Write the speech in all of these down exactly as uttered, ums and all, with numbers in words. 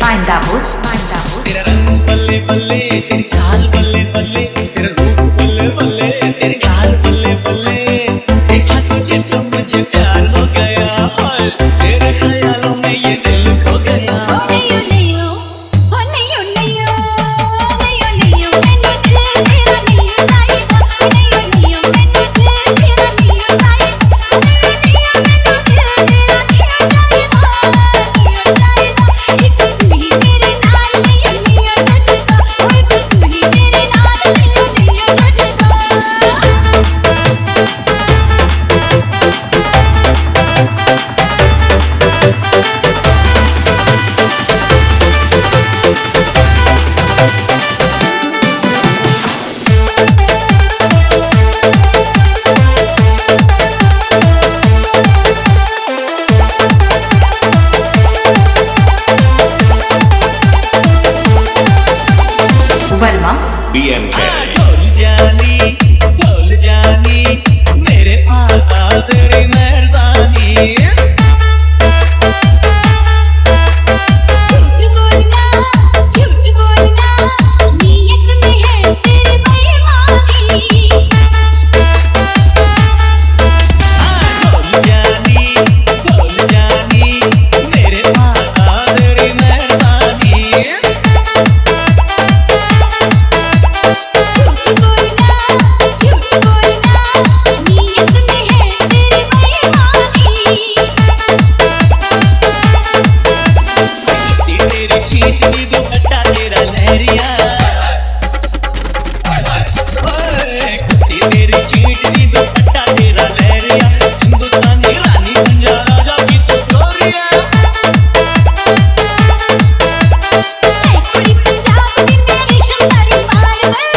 पांडापुर पांडापुर। तेरा रंग बल्ले बल्ले, तेरी चाल बल्ले बल्ले, तेरा रूप बल्ले बल्ले, तेरे गाल बल्ले बल्ले, देखा तुझे तो मुझे प्यार हो गया, हाय तेरे ख्यालों में ये दिल खो गया। नैयो नैयो, हो नैयो नैयो, नैयो नैयो मैंने दिल तेरा नैयो चाहिदा, नैयो नैयो मैंने दिल तेरा नैयो चाहिदा, नैयो नैयो मैंने दिल तेरा नैयो चाहिदा, नैयो चाहिदा। एक तू ही मेरे नाल नैयो नैयो नचदा, एक तू ही मेरे नाल नैयो नैयो नचदा। वर्मा B M K बोल जानी बोल जानी, मेरे पास आ तेरी मेहरबानी। झूठ बोलना झूठ बोलना, नीयत में है तेरी बेईमानी। बोल जानी बोल जानी, मेरे पास आ तेरी मेहरबानी। झूठ बोलना झूठ बोलना, नीयत में है तेरी बेईमानी। तेरी चीट दी दुपट्टा तेरा लहरिया, तेरी चीट दी दुपट्टा तेरा लहरिया, हिंदुस्तानी रानी पंजा राजा की तू गोरिया। मैं कुड़ी पंजाब दी मैं रेशम तारी माल वे,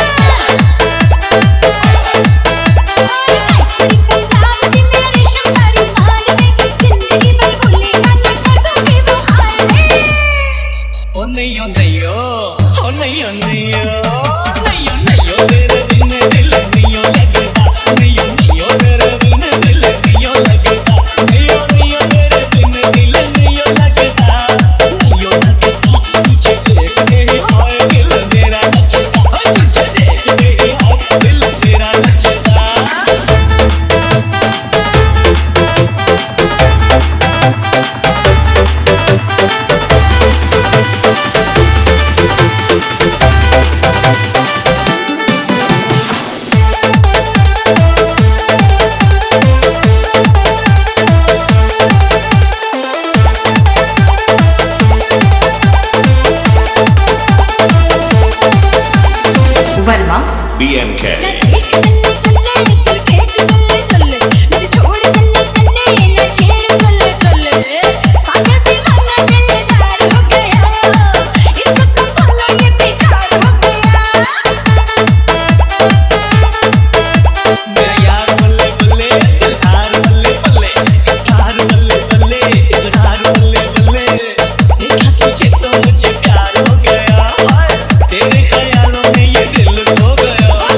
मैं कुड़ी पंजाब दी मैं रेशम तारी माल वे, जिंदगी भर भूलेगा नहीं करूंगी वो हाल वे। ओ नैयो नैयो, ओ नैयो नैयो, नैयो नैयो तेरे बिन दिल नैयो लगता, नैयो नैयो तेरे बिन दिल नैयो लगता, नैयो नैयो तेरे बिन दिल नैयो लगता, नैयो लगता। तुझे देखते ही हाय दिल मेरा नचता, हाय तुझे देखते ही हाय दिल मेरा नचता। वर्मा B M K एक चले चले क्रिकेट बल्ले चले, मेरे छोड़ चले चले ना छेड़ चले चले, पागल दीवाना दिलदार हो गया, इसको संभालो ये बेकार हो गया। मेरे यार बल्ले बल्ले, दिलदार बल्ले बल्ले, इकरार बल्ले बल्ले, इकरार बल्ले बल्ले, देखा तुझे तो मुझे प्यार हो गया, हाय तेरे ख्यालों में ये दिल खो गया।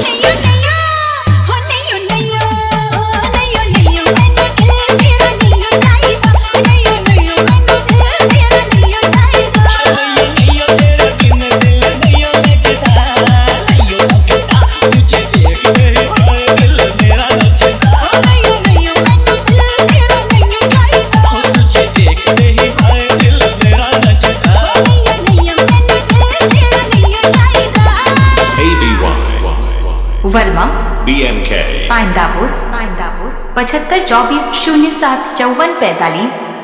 हो नैयो नैयो, हो नैयो नैयो, नैयो नैयो मैंने दिल तेरा नैयो चाहिदा, नैयो नैयो मैंने दिल तेरा नैयो चाहिदा। नैयो नैयो तेरे बिन दिल नैयो लगता, नैयो लगता। तुझे देखते ही हाय दिल मेरा नचता, नैयो नैयो मैंने दिल तेरा नैयो चाहिदा, हो तुझे देखते ही हाय दिल मेरा नचता। नैयो नैयो मैंने दिल तेरा नैयो चाहिदा। A B Y Verma B M K पांडापुर पांडापुर पचहत्तर चौबीस शून्य सात चौवन पैंतालीस।